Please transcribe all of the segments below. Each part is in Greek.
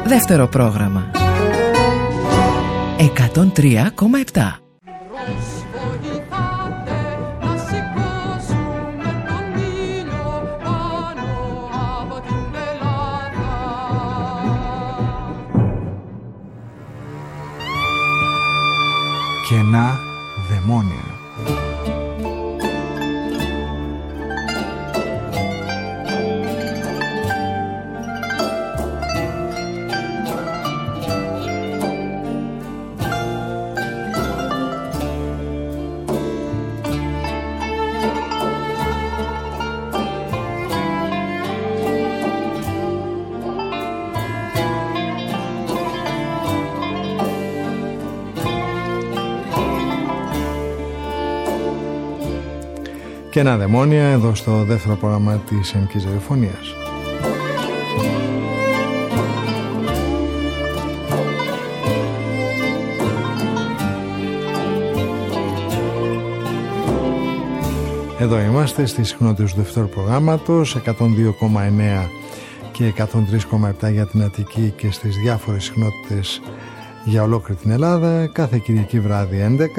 Δεύτερο πρόγραμμα 103,7. Κενά δαιμόνια. Κενά δαιμόνια εδώ στο δεύτερο πρόγραμμα της Ελληνικής Ραδιοφωνίας. Εδώ είμαστε στις συχνότητες του δεύτερου προγράμματος 102,9 και 103,7 για την Αττική και στις διάφορες συχνότητες για ολόκληρη την Ελλάδα, κάθε Κυριακή βράδυ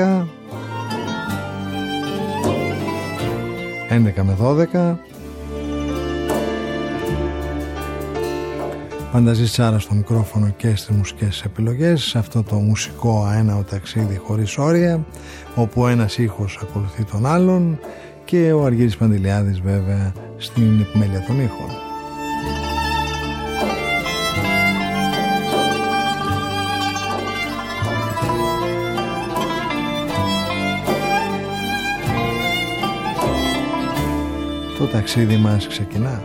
11 με 12. Φανταζής Τσάρα στο μικρόφωνο και στις μουσικές επιλογές, σε αυτό το μουσικό αέναο ταξίδι χωρίς όρια, όπου ένας ήχος ακολουθεί τον άλλον, και ο Αργύρης Παντηλιάδης βέβαια στην επιμέλεια των ήχων. Το ταξίδι μας ξεκινά.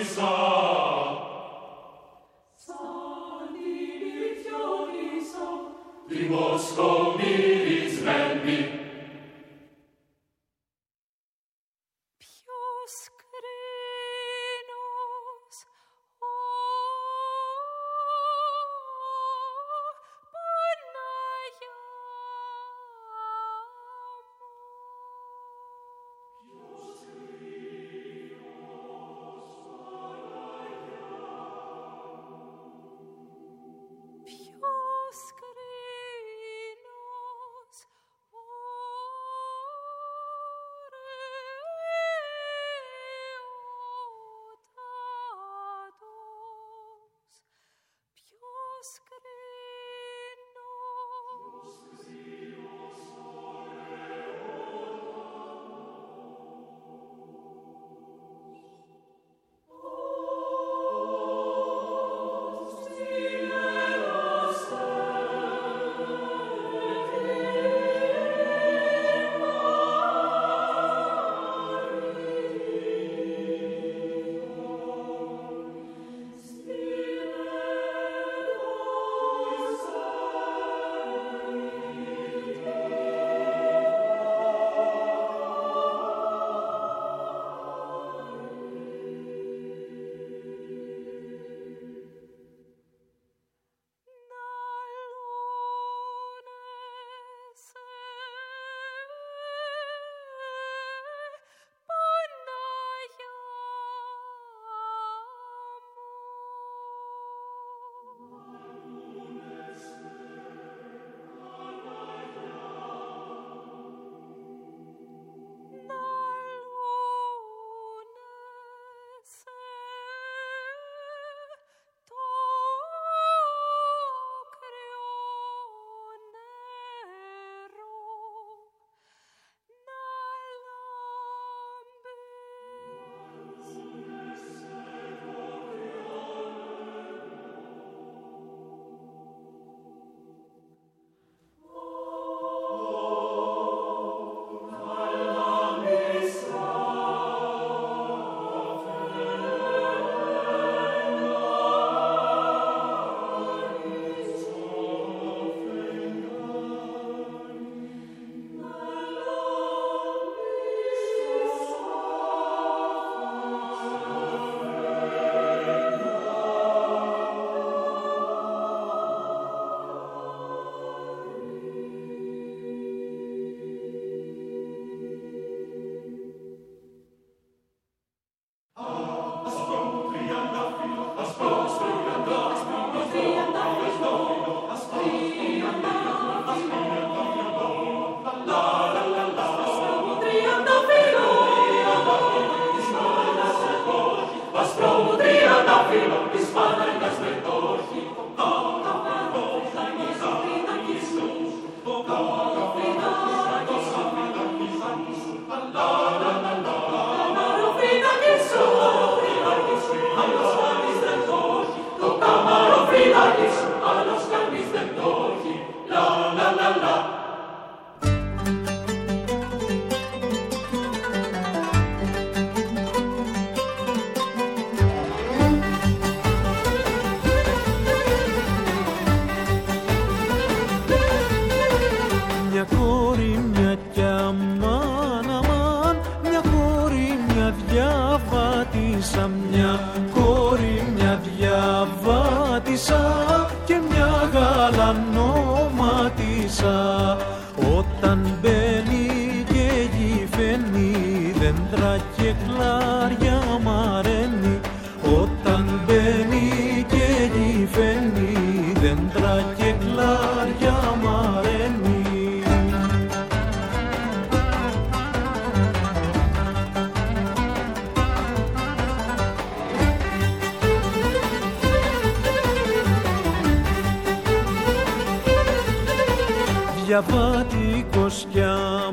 Διαβάτικος κι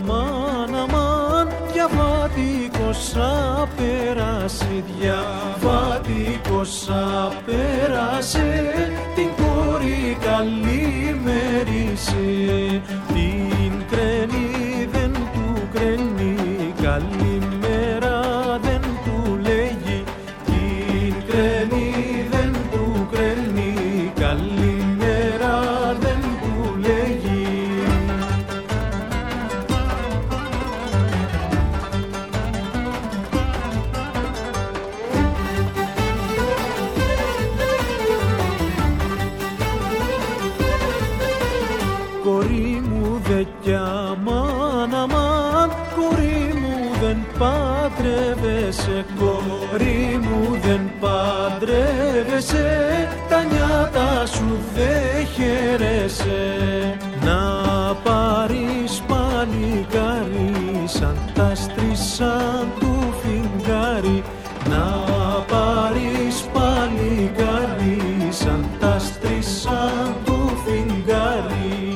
αμάν αμάν, διαβάτικος απέρασε, διαβάτικος απέρασε, την κόρη καλημέρισε, την κραίνει δεν του κραίνει, καλημέρα δεν του λέγει, την παντρεύεσαι, κόρη μου δεν παντρεύεσαι, τα νιάτα σου δεν χαίρεσαι. Να πάρεις παλικάρι σαν τα άστρη σαν του φιγγάρι, να πάρεις παλικάρι σαν τα άστρη σαν του φιγγάρι.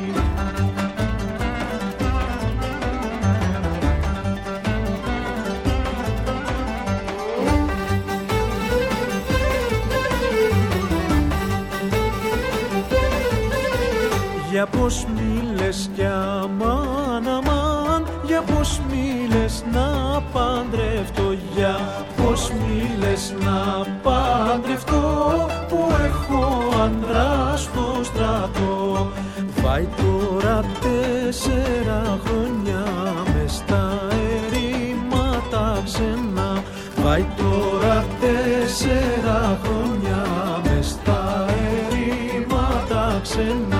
Για πως μίλες κι αμάν αμάν, για πως μίλες να παντρευτώ, για πως μίλες να παντρευτώ, που έχω άντρα στο στρατό. Βάει τώρα 4 χρόνια μες στα ερήματα ξένα, βάει τώρα 4 χρόνια μες στα ερήματα ξένα.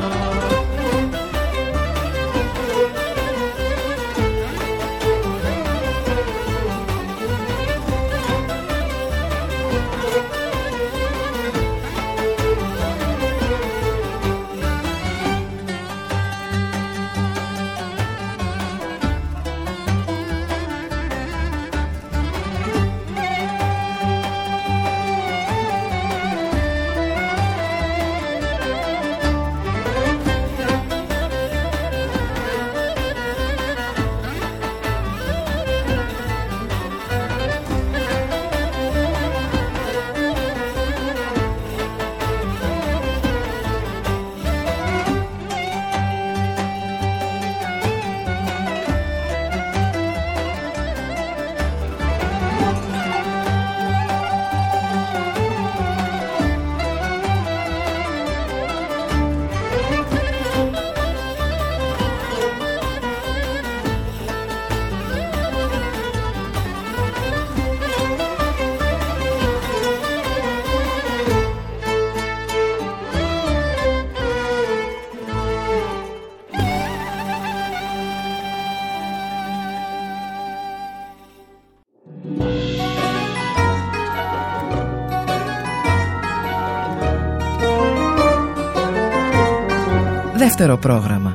Δεύτερο πρόγραμμα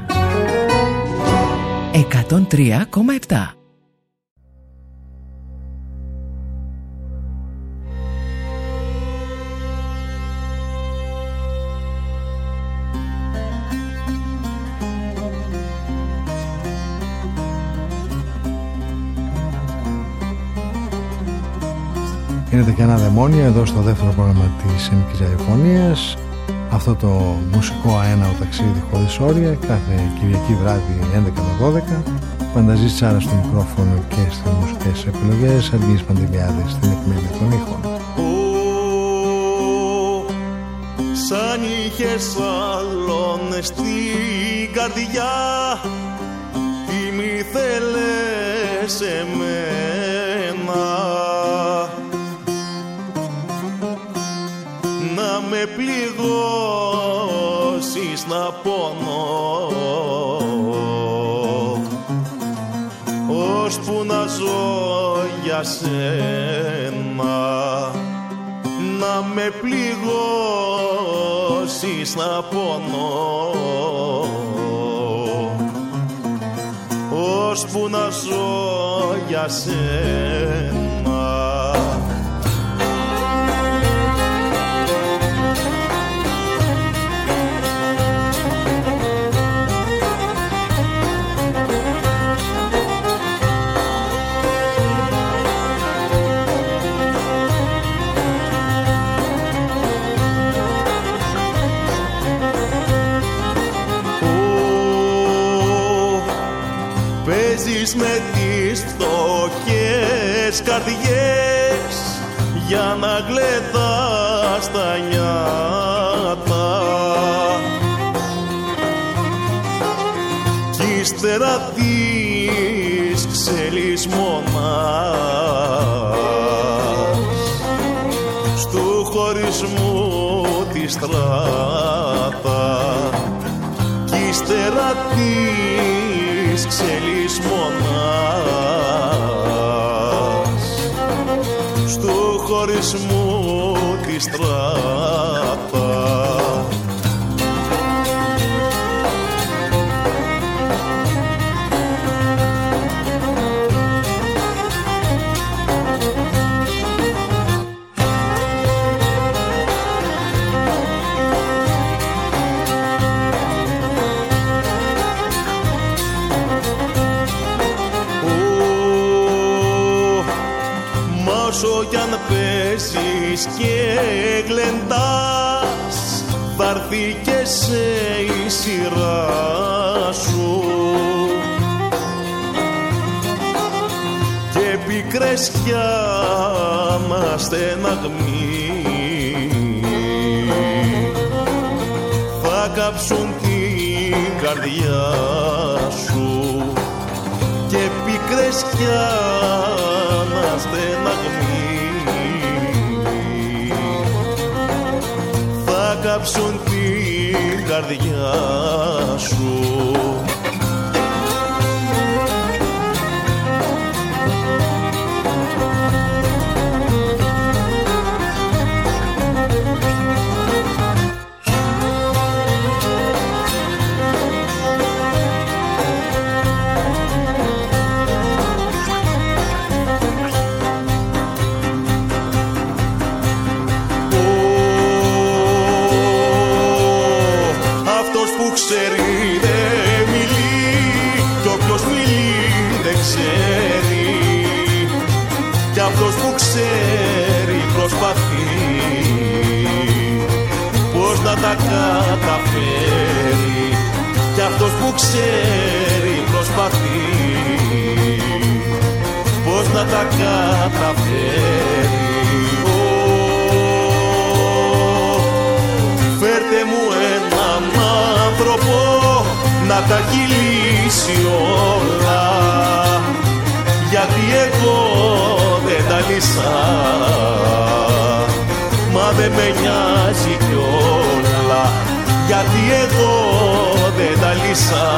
103,7. Είναι και ένα δαιμόνιο εδώ στο δεύτερο πρόγραμμα της Ελληνικής Ραδιοφωνίας. Αυτό το μουσικό αέναο ταξίδι χωρίς όρια, κάθε Κυριακή βράδυ 11 με 12. Πανταζής Τσάρας στο μικρόφωνο και στις μουσικές επιλογές, Αργύρης Παντελιάδης στην εκμέλεια των ήχων. Σαν είχες άλλον στην καρδιά, τι μη θέλες εμένα, να με πληγώσεις να πονώ, ώσπου να ζω για σένα, να με πληγώσεις να πονώ, ώσπου να ζω για σένα. Με τις φτωχές καρδιές για να γλεντάς τα νιάτα, κι ύστερα της ξελής μονάς στου χωρισμού τη στράτα, κι ύστερα της ξελής μονάς στου χωρισμού τη στράτα. Όσο κι αν παίζεις και γλεντάς, θα έρθει και σε η σειρά σου. Και πικρές κι άμα στεναγμοί θα κάψουν την καρδιά σου. Και πικρές κι άμα στεναγμοί θα κάψουν την καρδιά σου. Ξέρει δεν μιλεί κι όποιος μιλεί δεν ξέρει. Κι αυτός που ξέρει προσπαθεί πώς να τα καταφέρει. Κι αυτός που ξέρει προσπαθεί πώς να τα καταφέρει. Φέρτε μου έναν άνθρωπο να τα λύσει όλα, γιατί εγώ δεν τα λύσα, μα δεν με νοιάζει κιόλα. Γιατί εγώ δεν τα λύσα,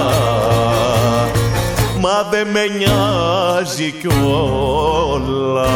μα δεν με νοιάζει κιόλα.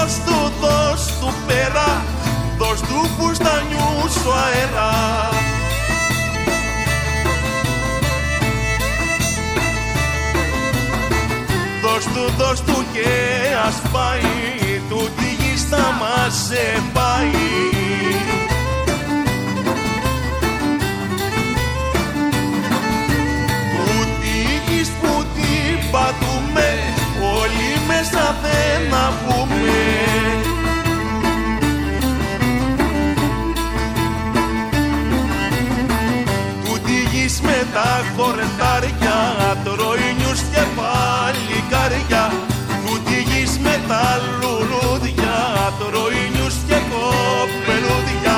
δώσ' του πέρα, δώσ' του που στα νιούσω αέρα. Δώσ' του και ας πάει, τούτη γη θα μας πάει. Που την πατούμε, όλοι μέσα δεν να πούμε. Τούτη γης με τα χορτάρια, τρώινιους και παλικάρια. Τούτη γης με τα λουλούδια, τρώινιους και κοπελούδια.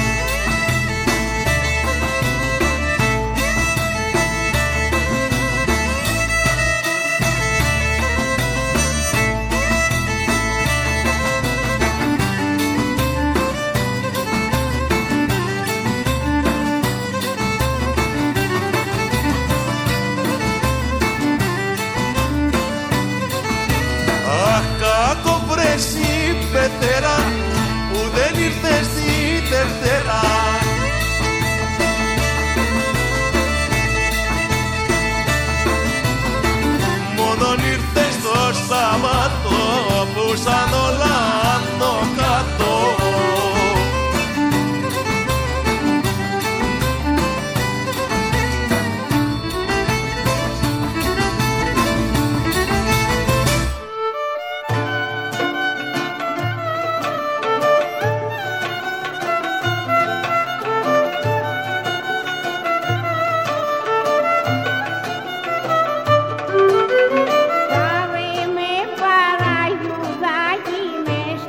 Πετέρα που δεν ήρθες τη Δευτέρα. Μόνον ήρθες το Σαββάτο που σαν όλα άνω κάτω. Πάρε με παραγιουδάκι με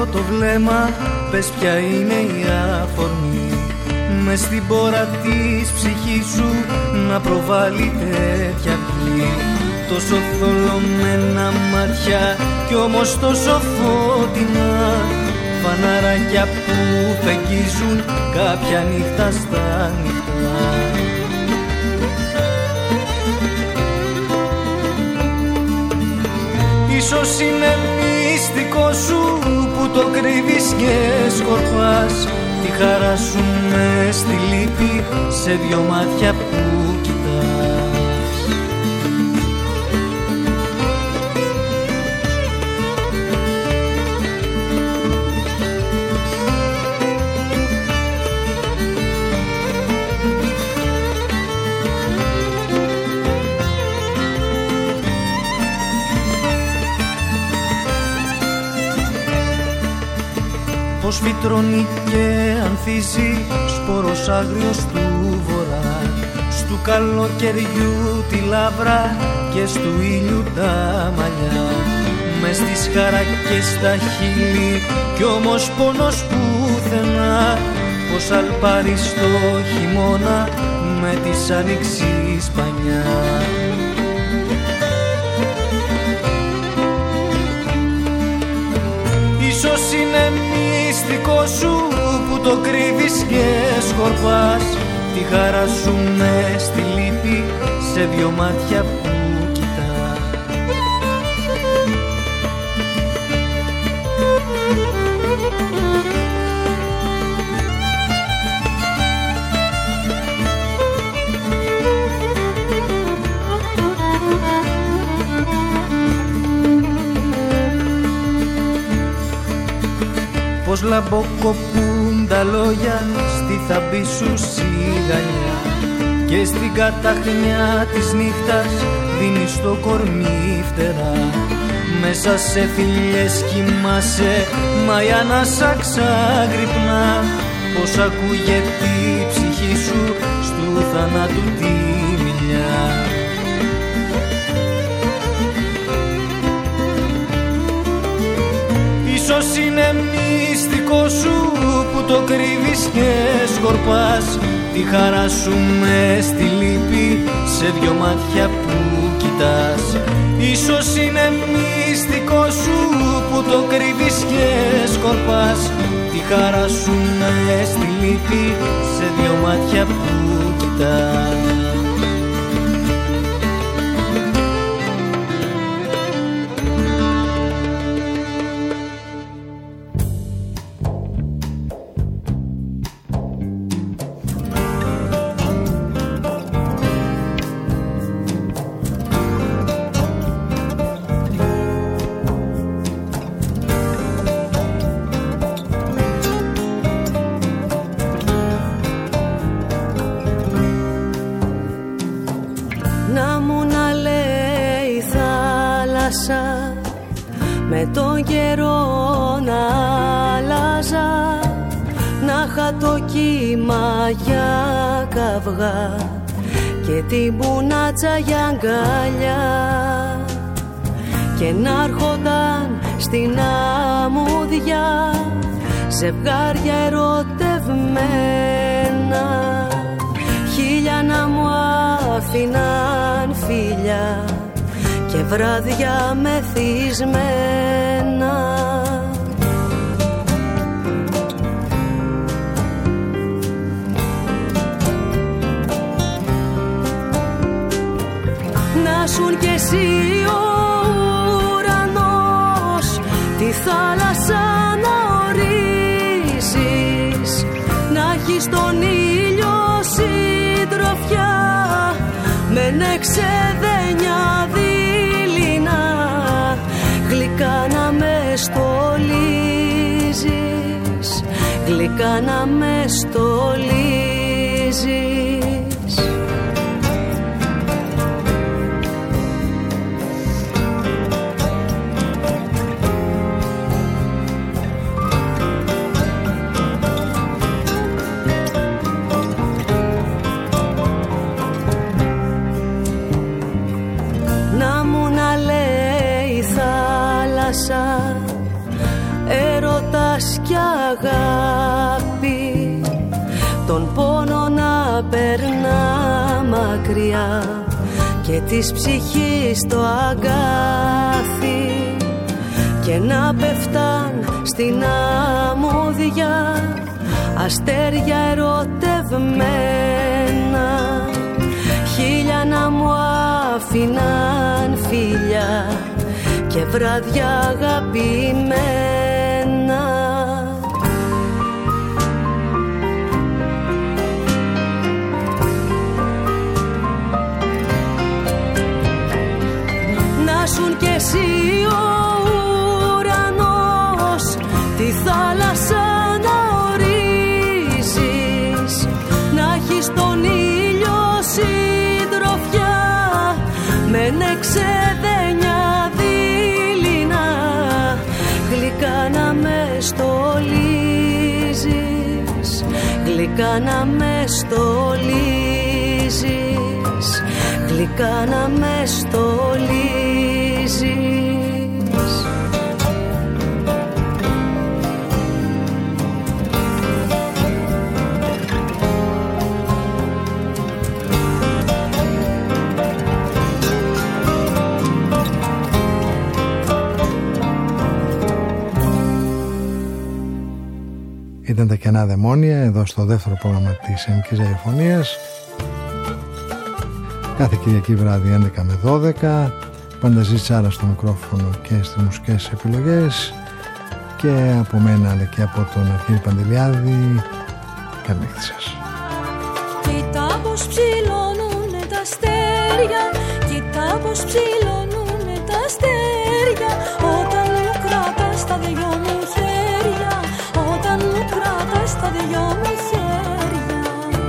το βλέμμα, πες ποια είναι η αφορμή μες στην πόρα της ψυχής σου να προβάλλει τέτοια αυγή. Τόσο θολωμένα μάτια κι όμως τόσο φωτεινά, φαναράκια που φεγγίζουν κάποια νύχτα στα νυχτά. Ίσως είναι μυστικό σου που το κρύβεις και σκορπάς τη χαρά σου μες στη λύπη σε δυο μάτια που κοιτάς. Πως φυτρώνει και ανθίζει σπόρος άγριος του βορρά, στου καλοκαιριού τη λαύρα και στου ήλιου τα μαλλιά, μες στις χαρακές τα χείλη κι όμως πόνος πουθενά, πως αλπάρει στο χειμώνα με της άνοιξης πανιά. Ίσως είναι μυστικό σου που το κρύβεις και σκορπάς τη χαρά σου μες στη λύπη σε δυο μάτια που κοιτάς. Πως λαμποκοπούν τα λόγια στη θαμπή σου σιγανιά και στην καταχνιά της νύχτας δίνεις το κορμί φτερά. Μέσα σε φιλιές κοιμάσαι μα η ανάσα ξαγρυπνά, πως ακούγεται η ψυχή σου στου θανάτου τη μιλιά. Ίσως είναι μυστικό σου που το κρύβεις και σκορπάς τη χαρά σου μες στη λύπη σε δυο μάτια που κοιτάς. Ίσως είναι μυστικό σου που το κρύβεις και σκορπάς τη χαρά σου μες στη λύπη σε δυο μάτια που κοιτάς. Με τον καιρό να άλλαζα, να είχα το κύμα για καυγά και την πουνάτσα για αγκαλιά, και να έρχονταν στην αμμούδια ζευγάρια ερωτευμένα, χίλια να μου άφηναν φίλια και βράδια μεθυσμένα. Να σουν κι εσύ ο ουρανός, τη θάλασσα να ορίσεις, να έχεις τον ήλιο συντροφιά με νεξεδένια δειλινά, γλυκά να με στολίζεις, γλυκά να με στολίζεις. Να μου να λέει θάλασσα, έρωτα μοίρας κι αγάπη, τον πόνο να περνά μακριά και της ψυχής το αγκάθι, και να πέφταν στην αμμούδια αστέρια ερωτευμένα, χίλια να μου άφηναν φίλια και βράδια αγαπημένα. Να σουν κι εσύ ο ουρανός, τη θάλασσα να ορίζεις, να έχεις τον ήλιο συντροφιά με νεξεδένια δειλινά, γλυκά να με στολίζεις, γλυκά να με στολίζεις, γλυκά να με στολίζεις. Ήταν τα κενά δαιμόνια εδώ στο δεύτερο πρόγραμμα της Ελληνικής Ραδιοφωνίας, κάθε Κυριακή βράδυ 11 με 12. Πανταζής Τσάρα στο μικρόφωνο και στις μουσικές επιλογές, και από μένα αλλά και από τον Αρχίδη Παντελιάδη. Καλή νύχτα σας. Κοίτα πως ψηλώνουνε τα αστέρια, κοίτα πως ψηλώνουνε τα αστέρια, όταν μου κρατάς τα δυο μου χέρια, όταν μου κρατάς τα δυο μου χέρια.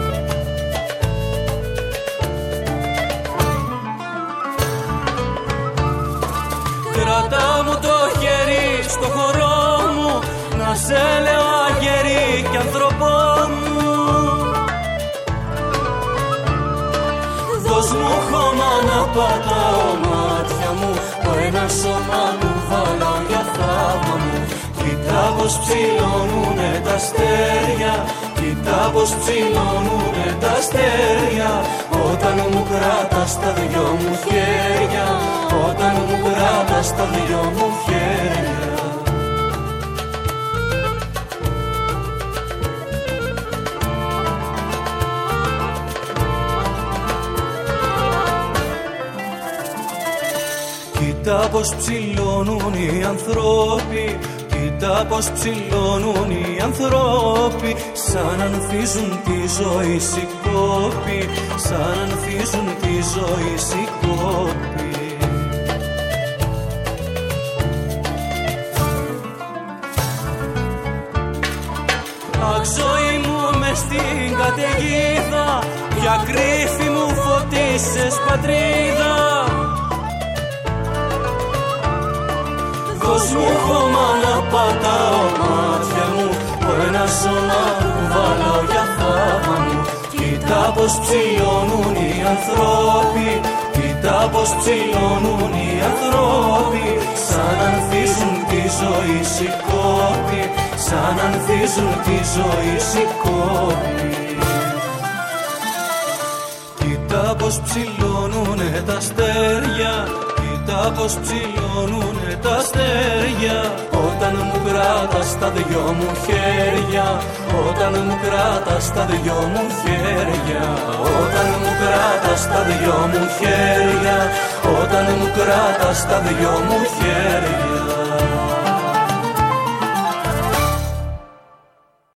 Κρατά μου το χέρι στο χορό μου, να σε λέω αγέρι κι άνθρωπό μου. Δώσ' μου χώμα να πατάω μάτια μου, το ένα σώμα μου βάλω για θαύμα μου. Κοίτα πως ψηλώνουνε τα αστέρια, κοίτα πως ψηλώνουνε τα αστέρια, όταν μου κράτας τα δυο μου χέρια, όταν μου κράτας τα δυο μου χέρια. Κοίτα πως ψηλώνουν οι ανθρώποι, κοίτα πως ψηλώνουν οι ανθρώποι, σαν ανθίζουν τη ζωή σηκώπη, σαν ανθίζουν τη ζωή σηκώπη. Αχ, ζωή μου μες στην καταιγίδα, για κρύφη μου φωτίσες πατρίδα. Δώσ' μου χώμα να πατάω μάτια μου, το ένα σώμα που βάλω για θαύμα μου. Κοίτα πως ψηλώνουν οι ανθρώποι, κοίτα πως ψηλώνουν οι ανθρώποι, σαν ανθίζουν τη ζωή σηκώπη, σαν ανθίζουν τη ζωή σηκώπη. Κοίτα πως ψηλώνουνε τα αστέρια, κοίτα πως ψηλώνουνε τα αστέρια, όταν μου κράτας τα δυο μου χέρια, όταν μου κράτας τα δυο μου χέρια, όταν μου κράτας τα δυο μου χέρια, όταν μου κράτας τα δυο μου χέρια.